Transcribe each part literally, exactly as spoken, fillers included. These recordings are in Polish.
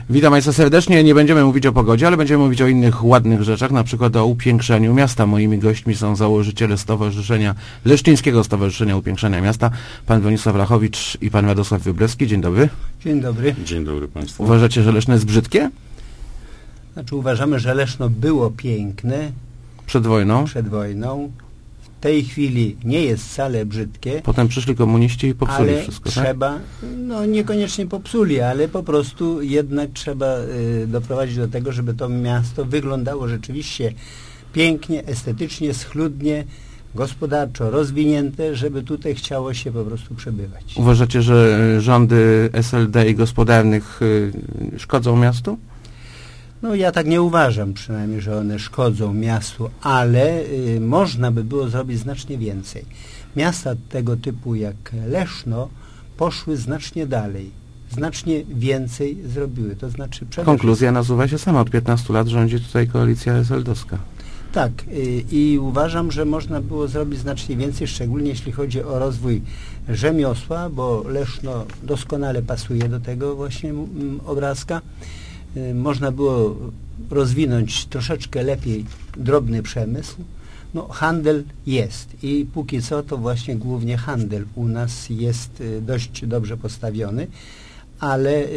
Witam Państwa serdecznie. Nie będziemy mówić o pogodzie, ale będziemy mówić o innych ładnych rzeczach, na przykład o upiększaniu miasta. Moimi gośćmi są założyciele Stowarzyszenia, Leszczyńskiego Stowarzyszenia Upiększania Miasta, pan Bronisław Lachowicz i pan Radosław Wróblewski. Dzień dobry. Dzień dobry. Dzień dobry Państwu. Uważacie, że Leszno jest brzydkie? Znaczy uważamy, że Leszno było piękne. Przed wojną? Przed wojną. W tej chwili nie jest wcale brzydkie. Potem przyszli komuniści i popsuli ale wszystko, trzeba, tak? no niekoniecznie popsuli, ale po prostu jednak trzeba y, doprowadzić do tego, żeby to miasto wyglądało rzeczywiście pięknie, estetycznie, schludnie, gospodarczo rozwinięte, żeby tutaj chciało się po prostu przebywać. Uważacie, że rządy S L D i gospodarnych y, szkodzą miastu? No ja tak nie uważam przynajmniej, że one szkodzą miastu, ale y, można by było zrobić znacznie więcej. Miasta tego typu jak Leszno poszły znacznie dalej, znacznie więcej zrobiły. To znaczy przede Konkluzja nasuwa się sama. Od piętnastu lat rządzi tutaj koalicja S L D-owska. Tak y, i uważam, że można było zrobić znacznie więcej, szczególnie jeśli chodzi o rozwój rzemiosła, bo Leszno doskonale pasuje do tego właśnie m, obrazka. Można było rozwinąć troszeczkę lepiej drobny przemysł. No, handel jest i póki co to właśnie głównie handel u nas jest y, dość dobrze postawiony, ale y,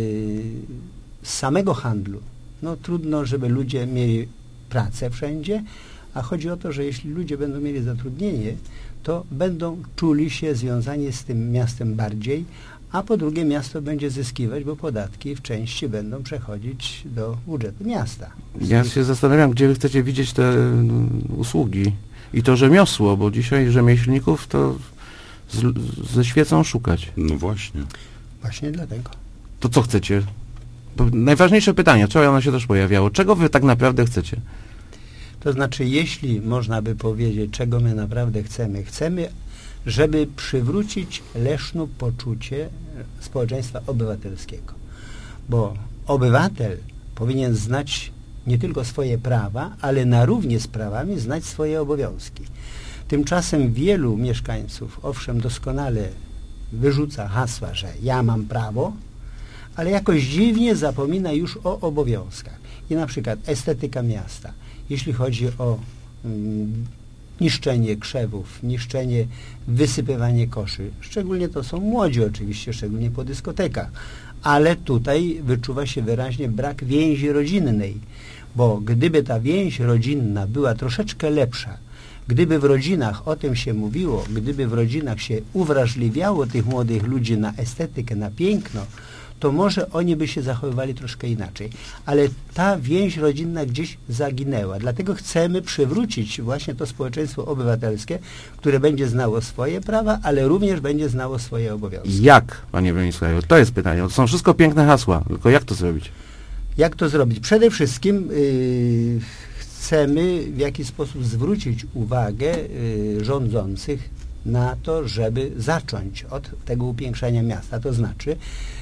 z samego handlu no trudno, żeby ludzie mieli pracę wszędzie, a chodzi o to, że jeśli ludzie będą mieli zatrudnienie, to będą czuli się związani z tym miastem bardziej, a po drugie miasto będzie zyskiwać, bo podatki w części będą przechodzić do budżetu miasta. Ja się zastanawiam, gdzie wy chcecie widzieć te no, usługi i to rzemiosło, bo dzisiaj rzemieślników to z, ze świecą szukać. No właśnie. Właśnie dlatego. To co chcecie? To najważniejsze pytanie, wczoraj ono się też pojawiało. Czego wy tak naprawdę chcecie? To znaczy, jeśli można by powiedzieć, czego my naprawdę chcemy, chcemy żeby przywrócić Lesznu poczucie społeczeństwa obywatelskiego. Bo obywatel powinien znać nie tylko swoje prawa, ale na równi z prawami znać swoje obowiązki. Tymczasem wielu mieszkańców, owszem, doskonale wyrzuca hasła, że ja mam prawo, ale jakoś dziwnie zapomina już o obowiązkach. I na przykład estetyka miasta, jeśli chodzi o mm, niszczenie krzewów, niszczenie, wysypywanie koszy. Szczególnie to są młodzi oczywiście, szczególnie po dyskotekach. Ale tutaj wyczuwa się wyraźnie brak więzi rodzinnej, bo gdyby ta więź rodzinna była troszeczkę lepsza, gdyby w rodzinach o tym się mówiło, gdyby w rodzinach się uwrażliwiało tych młodych ludzi na estetykę, na piękno, to może oni by się zachowywali troszkę inaczej. Ale ta więź rodzinna gdzieś zaginęła. Dlatego chcemy przywrócić właśnie to społeczeństwo obywatelskie, które będzie znało swoje prawa, ale również będzie znało swoje obowiązki. Jak, panie Bronisławie? To jest pytanie. To są wszystko piękne hasła, tylko jak to zrobić? Jak to zrobić? Przede wszystkim yy, chcemy w jakiś sposób zwrócić uwagę yy, rządzących na to, żeby zacząć od tego upiększania miasta. To znaczy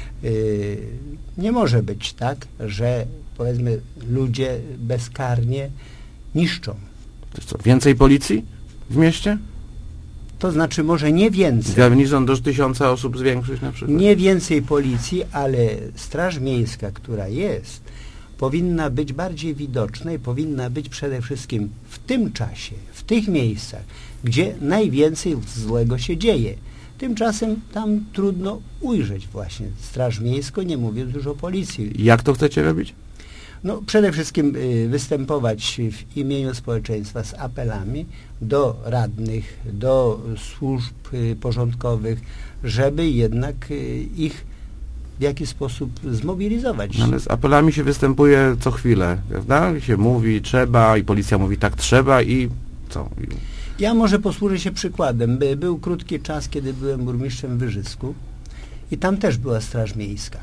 Yy, nie może być tak, że powiedzmy ludzie bezkarnie niszczą. To co, więcej policji w mieście? To znaczy może nie więcej. Garnizon do tysiąca osób zwiększyć na przykład? Nie więcej policji, ale Straż Miejska, która jest, powinna być bardziej widoczna i powinna być przede wszystkim w tym czasie, w tych miejscach, gdzie najwięcej złego się dzieje. Tymczasem tam trudno ujrzeć właśnie Straż Miejską, nie mówiąc już o policji. Jak to chcecie robić? No, przede wszystkim y, występować w imieniu społeczeństwa z apelami do radnych, do służb y, porządkowych, żeby jednak y, ich w jakiś sposób zmobilizować. No, ale z apelami się występuje co chwilę, prawda? I się mówi trzeba i policja mówi tak trzeba i co? Ja może posłużę się przykładem. By, był krótki czas, kiedy byłem burmistrzem w Wyżysku i tam też była Straż Miejska.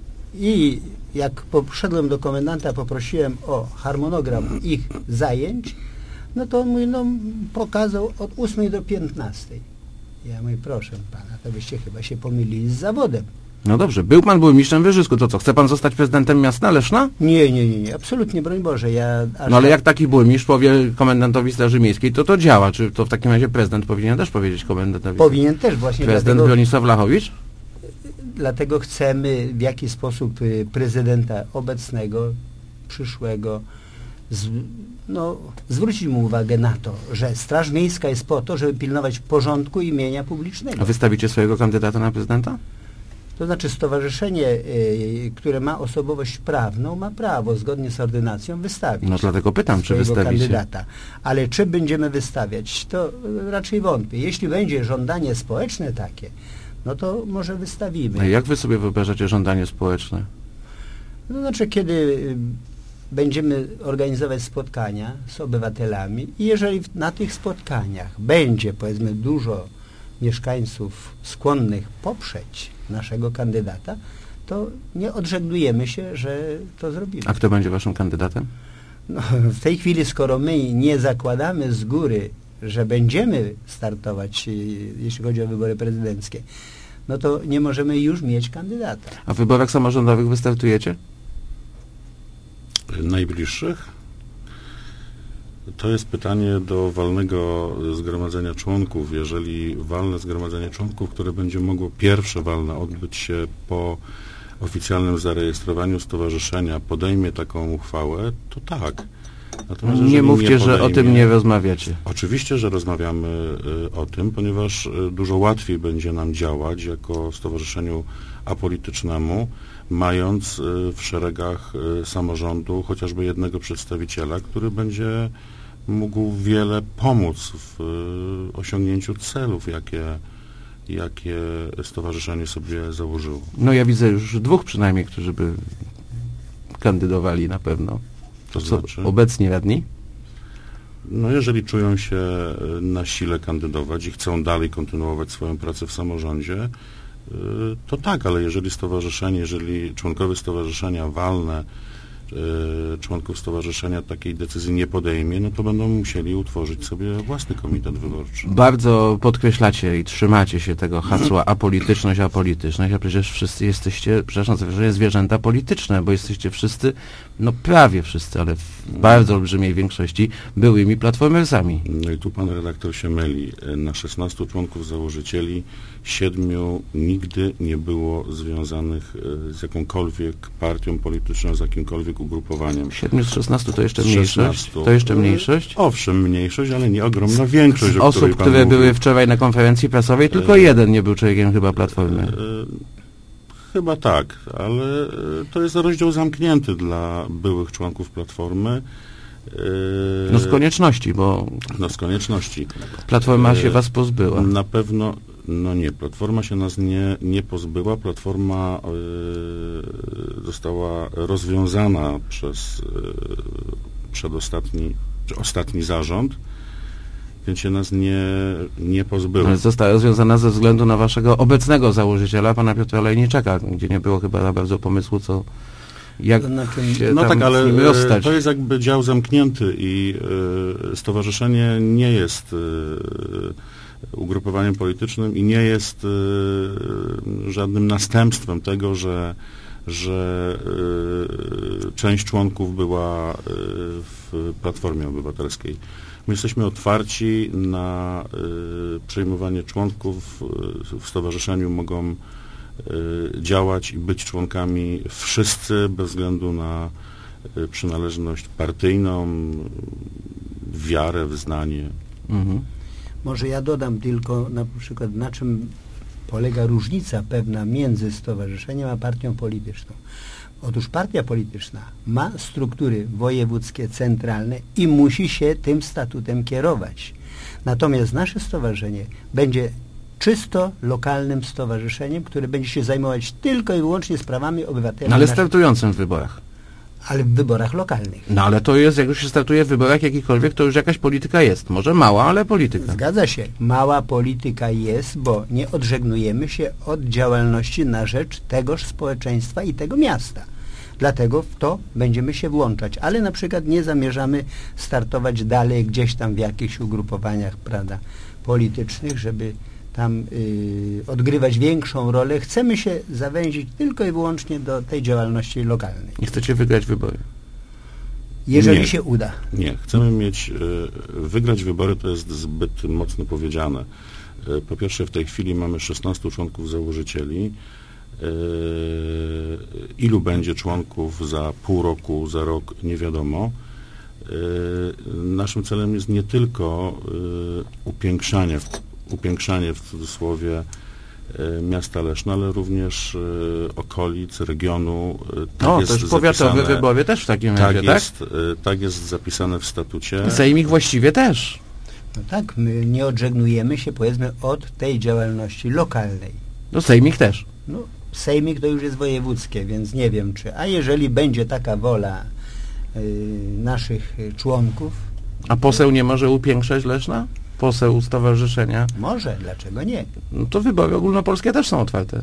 I jak poszedłem do komendanta, poprosiłem o harmonogram ich zajęć, no to on mój no, pokazał od ósmej do piętnastej. Ja mówię, proszę pana, to byście chyba się pomylili z zawodem. No dobrze, był pan burmistrzem Wyżysku, to co, chce pan zostać prezydentem miasta Leszna? Nie, nie, nie, nie, absolutnie, broń Boże. Ja aż no ale jak taki burmistrz powie komendantowi Straży Miejskiej, to to działa. Czy to w takim razie prezydent powinien też powiedzieć komendantowi? Powinien też właśnie. Prezydent dlatego... Bronisław Lachowicz? dlatego chcemy w jakiś sposób y, prezydenta obecnego, przyszłego, z, no, zwrócić mu uwagę na to, że Straż Miejska jest po to, żeby pilnować porządku i mienia publicznego. A wystawicie swojego kandydata na prezydenta? To znaczy stowarzyszenie, y, które ma osobowość prawną, ma prawo zgodnie z ordynacją wystawić. No dlatego pytam, czy wystawicie. Kandydata. Ale czy będziemy wystawiać, to y, raczej wątpię. Jeśli będzie żądanie społeczne takie, no to może wystawimy. A jak wy sobie wyobrażacie żądanie społeczne? To znaczy, kiedy y, będziemy organizować spotkania z obywatelami i jeżeli w, na tych spotkaniach będzie, powiedzmy, dużo mieszkańców skłonnych poprzeć naszego kandydata, to nie odżegnujemy się, że to zrobimy. A kto będzie waszym kandydatem? No, w tej chwili, skoro my nie zakładamy z góry, że będziemy startować, jeśli chodzi o wybory prezydenckie, no to nie możemy już mieć kandydata. A w wyborach samorządowych wystartujecie? Najbliższych? To jest pytanie do walnego zgromadzenia członków. Jeżeli walne zgromadzenie członków, które będzie mogło pierwsze walne odbyć się po oficjalnym zarejestrowaniu stowarzyszenia, podejmie taką uchwałę, to tak. Natomiast nie mówcie, nie podejmie, że o tym nie rozmawiacie. Oczywiście, że rozmawiamy y, o tym, ponieważ y, dużo łatwiej będzie nam działać jako stowarzyszeniu apolitycznemu, mając y, w szeregach y, samorządu chociażby jednego przedstawiciela, który będzie mógł wiele pomóc w y, osiągnięciu celów, jakie, jakie stowarzyszenie sobie założyło. No ja widzę już dwóch przynajmniej, którzy by kandydowali na pewno. To Co, znaczy? obecni radni? No jeżeli czują się na sile kandydować i chcą dalej kontynuować swoją pracę w samorządzie, to tak, ale jeżeli stowarzyszenie, jeżeli członkowie stowarzyszenia walne, członków stowarzyszenia takiej decyzji nie podejmie, no to będą musieli utworzyć sobie własny komitet wyborczy. Bardzo podkreślacie i trzymacie się tego hasła apolityczność, apolityczność, a przecież wszyscy jesteście, przepraszam za wyrażenie, zwierzęta polityczne, bo jesteście wszyscy, no prawie wszyscy, ale w bardzo olbrzymiej większości byłymi platformersami. No i tu pan redaktor się myli. Na szesnastu członków założycieli siedmiu nigdy nie było związanych z jakąkolwiek partią polityczną, z jakimkolwiek ugrupowaniem. siedmiu z szesnastu to jeszcze mniejszość? szesnastu. To jeszcze mniejszość? Owszem, mniejszość, ale nie ogromna większość. Z osób, które mówił. były wczoraj na konferencji prasowej, tylko e, jeden nie był człowiekiem chyba Platformy. E, chyba tak, ale to jest rozdział zamknięty dla byłych członków Platformy. E, No z konieczności, bo no z konieczności. Platforma E, się was pozbyła. Na pewno, no nie, Platforma się nas nie, nie pozbyła. Platforma e, została rozwiązana przez e, przedostatni, czy ostatni zarząd, więc się nas nie, nie pozbyła. Ale została rozwiązana ze względu na waszego obecnego założyciela, pana Piotra Olejniczaka, gdzie nie było chyba za bardzo pomysłu, co jak To znaczy, się No tam tak, ale z nim rozstać. to jest jakby dział zamknięty i y, stowarzyszenie nie jest y, ugrupowaniem politycznym i nie jest y, żadnym następstwem tego, że, że y, część członków była y, w Platformie Obywatelskiej. My jesteśmy otwarci na y, przyjmowanie członków. Y, w stowarzyszeniu mogą y, działać i być członkami wszyscy bez względu na y, przynależność partyjną, wiarę, wyznanie. Mhm. Może ja dodam tylko na przykład, na czym polega różnica pewna między stowarzyszeniem a partią polityczną. Otóż partia polityczna ma struktury wojewódzkie, centralne i musi się tym statutem kierować. Natomiast nasze stowarzyszenie będzie czysto lokalnym stowarzyszeniem, które będzie się zajmować tylko i wyłącznie sprawami obywateli. No ale naszych, startującym w wyborach. ale w wyborach lokalnych. No ale to jest, jak już się startuje w wyborach jakichkolwiek, to już jakaś polityka jest. Może mała, ale polityka. Zgadza się. Mała polityka jest, bo nie odżegnujemy się od działalności na rzecz tegoż społeczeństwa i tego miasta. Dlatego w to będziemy się włączać, ale na przykład nie zamierzamy startować dalej gdzieś tam w jakichś ugrupowaniach, prawda, politycznych, żeby tam y, odgrywać większą rolę. Chcemy się zawęzić tylko i wyłącznie do tej działalności lokalnej. Nie chcecie wygrać wybory. Jeżeli Nie. się uda. Nie, chcemy mieć, y, wygrać wybory to jest zbyt mocno powiedziane. Y, po pierwsze w tej chwili mamy szesnastu członków założycieli. Ilu będzie członków za pół roku, za rok, nie wiadomo. Naszym celem jest nie tylko upiększanie, upiększanie w cudzysłowie miasta Leszna, ale również okolic, regionu. Tak O, jest też powiatowy zapisane, wybory też w takim tak razie, tak? jest, tak jest zapisane w statucie. Sejmik właściwie też. No tak, my nie odżegnujemy się, powiedzmy, od tej działalności lokalnej. No Sejmik też. No, sejmik to już jest wojewódzkie, więc nie wiem czy. A jeżeli będzie taka wola y, naszych członków, A poseł nie może upiększać Leszna? Poseł stowarzyszenia? może, dlaczego nie? No to wybory ogólnopolskie też są otwarte.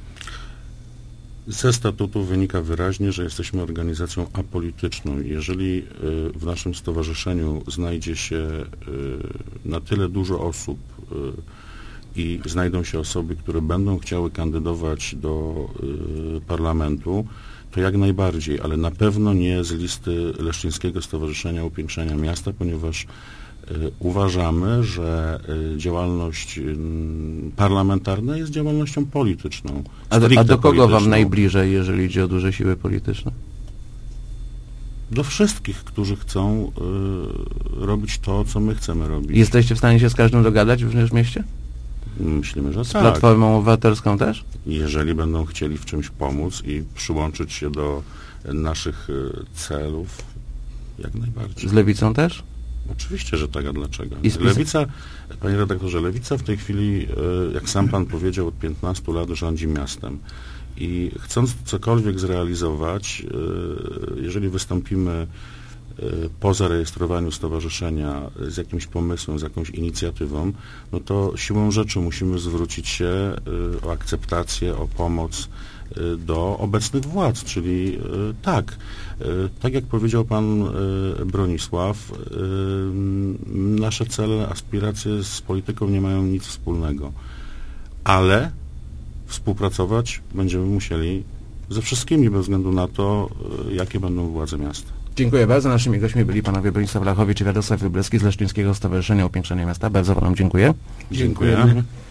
Ze statutu wynika wyraźnie, że jesteśmy organizacją apolityczną. Jeżeli y, w naszym stowarzyszeniu znajdzie się y, na tyle dużo osób y, i znajdą się osoby, które będą chciały kandydować do y, parlamentu, to jak najbardziej, ale na pewno nie z listy Leszczyńskiego Stowarzyszenia Upiększania Miasta, ponieważ y, uważamy, że y, działalność y, parlamentarna jest działalnością polityczną. A do, a stricte do kogo wam polityczną. najbliżej, jeżeli idzie o duże siły polityczne? Do wszystkich, którzy chcą y, robić to, co my chcemy robić. Jesteście w stanie się z każdym dogadać w mieście? Myślimy, że Z tak. Platformą Obywatelską też? Jeżeli będą chcieli w czymś pomóc i przyłączyć się do naszych y, celów, jak najbardziej. Z Lewicą też? Oczywiście, że tak, a dlaczego? I z- Lewica, panie redaktorze, Lewica w tej chwili, y, jak sam pan powiedział, od piętnastu lat rządzi miastem. I chcąc cokolwiek zrealizować, y, jeżeli wystąpimy y, po zarejestrowaniu stowarzyszenia z jakimś pomysłem, z jakąś inicjatywą, no to siłą rzeczy musimy zwrócić się y, o akceptację, o pomoc y, do obecnych władz, czyli y, tak, y, tak jak powiedział pan y, Bronisław, y, nasze cele, aspiracje z polityką nie mają nic wspólnego, ale współpracować będziemy musieli ze wszystkimi bez względu na to, y, jakie będą władze miasta. Dziękuję bardzo. Naszymi gośćmi byli panowie Bronisław Lachowicz i Radosław Wróblewski z Leszczyńskiego Stowarzyszenia Upiększania Miasta. Bardzo wam dziękuję. Dziękuję.